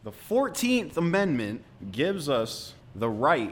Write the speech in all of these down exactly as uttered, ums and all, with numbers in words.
The fourteenth Amendment gives us the right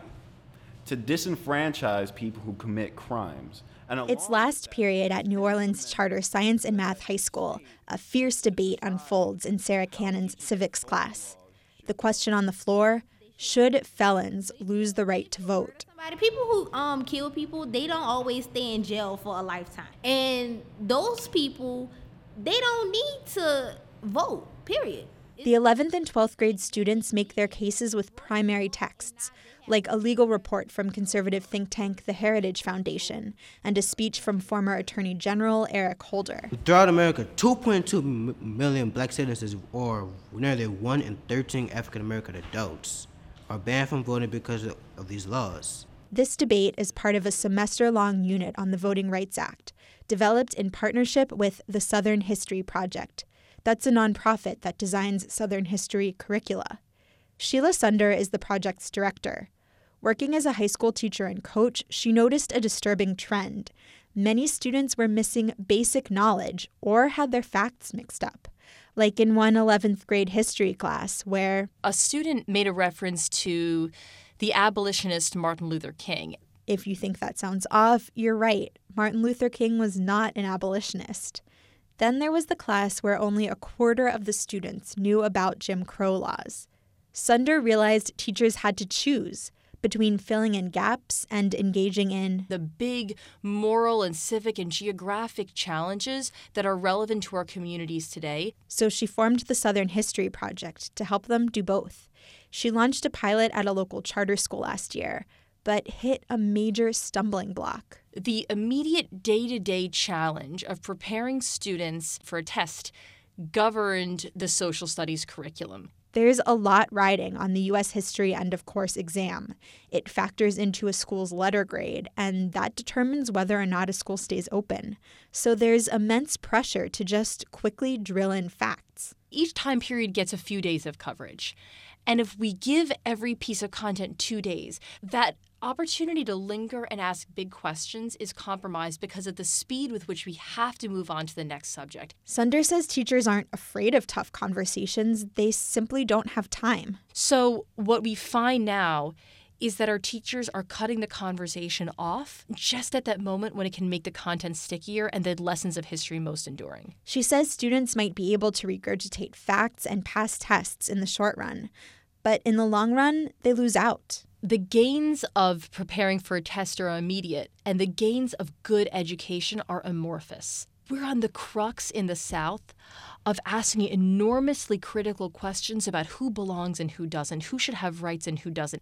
to disenfranchise people who commit crimes. And Its last period at New Orleans Charter Science and Math High School, a fierce debate unfolds in Sarah Cannon's civics class. The question on the floor: should felons lose the right to vote? People who um kill people, they don't always stay in jail for a lifetime. And those people, they don't need to vote, period. The eleventh and twelfth grade students make their cases with primary texts, like a legal report from conservative think tank the Heritage Foundation and a speech from former Attorney General Eric Holder. Throughout America, two point two million black citizens, or nearly one in thirteen African-American adults, are banned from voting because of, of these laws. This debate is part of a semester-long unit on the Voting Rights Act, developed in partnership with the Southern History Project. That's a nonprofit that designs Southern history curricula. Sheila Sunder is the project's director. Working as a high school teacher and coach, she noticed a disturbing trend. Many students were missing basic knowledge or had their facts mixed up, like in one eleventh grade history class where a student made a reference to the abolitionist Martin Luther King. If you think that sounds off, you're right. Martin Luther King was not an abolitionist. Then there was the class where only a quarter of the students knew about Jim Crow laws. Sunder realized teachers had to choose between filling in gaps and engaging in the big moral and civic and geographic challenges that are relevant to our communities today. So she formed the Southern History Project to help them do both. She launched a pilot at a local charter school last year, but hit a major stumbling block. The immediate day-to-day challenge of preparing students for a test governed the social studies curriculum. There's a lot riding on the U S history end of course exam. It factors into a school's letter grade, and that determines whether or not a school stays open. So there's immense pressure to just quickly drill in facts. Each time period gets a few days of coverage. And if we give every piece of content two days, that opportunity to linger and ask big questions is compromised because of the speed with which we have to move on to the next subject. Sunder says teachers aren't afraid of tough conversations. They simply don't have time. So what we find now is that our teachers are cutting the conversation off just at that moment when it can make the content stickier and the lessons of history most enduring. She says students might be able to regurgitate facts and pass tests in the short run, but in the long run, they lose out. The gains of preparing for a test are immediate, and the gains of good education are amorphous. We're on the crux in the South of asking enormously critical questions about who belongs and who doesn't, who should have rights and who doesn't.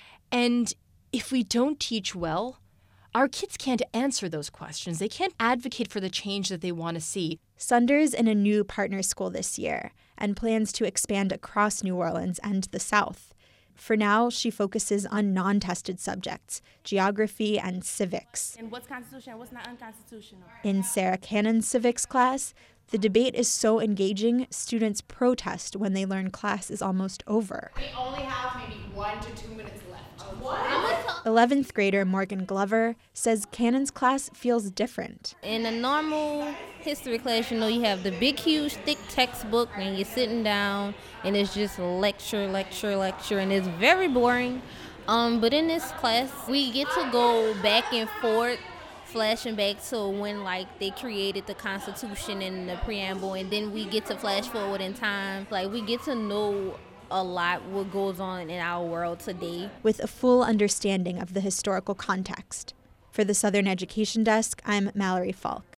And if we don't teach well, our kids can't answer those questions. They can't advocate for the change that they want to see. Sunder's in a new partner school this year and plans to expand across New Orleans and the South. For now, she focuses on non-tested subjects, geography and civics. And what's constitutional and what's not unconstitutional? In Sarah Cannon's civics class, the debate is so engaging, students protest when they learn class is almost over. We only have maybe one to two minutes left. What? eleventh grader Morgan Glover says Cannon's class feels different. In a normal history class, you know, you have the big, huge, thick textbook, and you're sitting down, and it's just lecture, lecture, lecture, and it's very boring. Um, but in this class, we get to go back and forth, flashing back to when, like, they created the Constitution and the preamble, and then we get to flash forward in time. Like, we get to know a lot what goes on in our world today, with a full understanding of the historical context. For the Southern Education Desk, I'm Mallory Falk.